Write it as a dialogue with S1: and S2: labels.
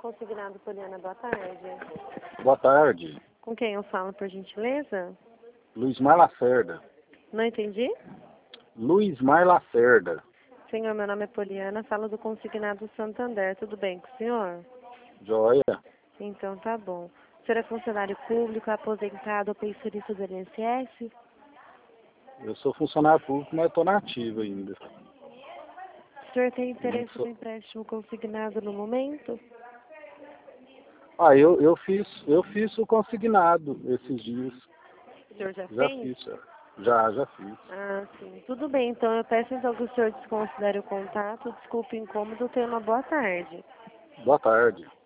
S1: Consignado Poliana, boa tarde.
S2: Boa tarde.
S1: Com quem eu falo, por gentileza?
S2: Luizmar Lacerda.
S1: Não entendi?
S2: Luizmar Lacerda.
S1: Senhor, meu nome é Poliana, falo do Consignado Santander. Tudo bem com o senhor?
S2: Joia.
S1: Então tá bom. O senhor é funcionário público, aposentado ou pensionista do INSS?
S2: Eu sou funcionário público, mas estou na ativa ainda.
S1: O senhor tem interesse no empréstimo consignado no momento?
S2: Eu fiz o consignado esses dias.
S1: O senhor já
S2: Já
S1: fez?
S2: fiz, já fiz.
S1: Ah, sim. Tudo bem, então eu peço então que o senhor desconsidere o contato. Desculpe o incômodo, tenha uma boa tarde.
S2: Boa tarde.